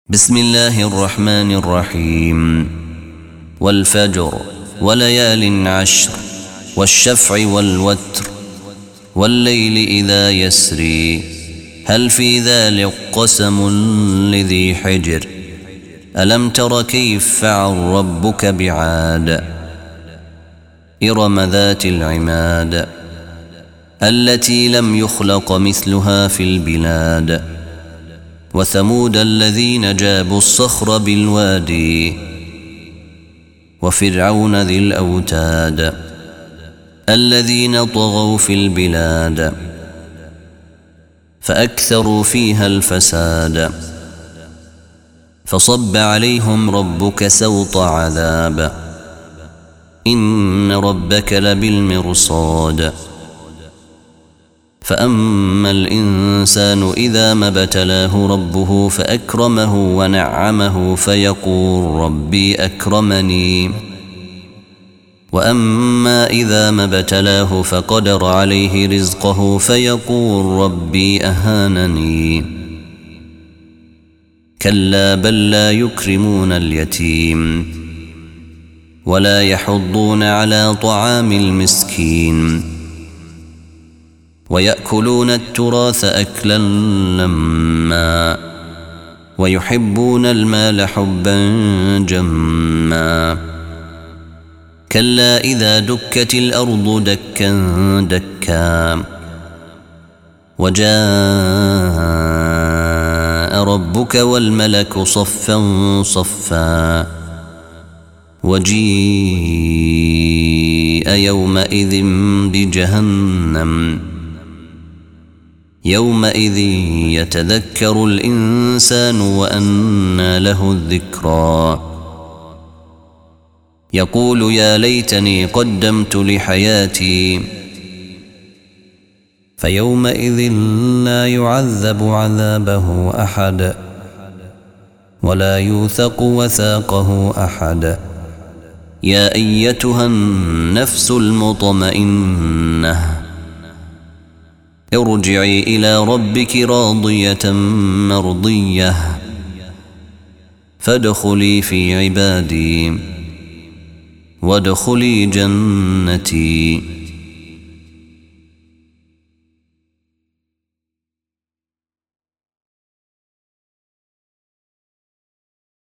بسم الله الرحمن الرحيم. والفجر وليال عشر والشفع والوتر والليل إذا يسري هل في ذلك قسم لذي حجر ألم تر كيف فعل ربك بعاد إرم ذات العماد التي لم يخلق مثلها في البلاد وثمود الذين جابوا الصخر بالوادي وفرعون ذي الأوتاد الذين طغوا في البلاد فأكثروا فيها الفساد فصب عليهم ربك سوط عذاب إن ربك لبالمرصاد فأما الإنسان إذا ما ابتلاه ربه فأكرمه ونعمه فيقول ربي أكرمني وأما إذا ما ابتلاه فقدر عليه رزقه فيقول ربي أهانني كلا بل لا يكرمون اليتيم ولا يحضون على طعام المسكين ويأكلون التراث أكلا لما ويحبون المال حبا جما كلا إذا دكت الأرض دكا دكا وجاء ربك والملك صفا صفا وجيء يومئذ بجهنم يومئذ يتذكر الإنسان وأنى له الذكرى يقول يا ليتني قدمت لحياتي فيومئذ لا يعذب عذابه أحد ولا يوثق وثاقه أحد يا أيتها النفس المطمئنة ارجعي إلى ربك راضية مرضية فادخلي في عبادي وادخلي جنتي.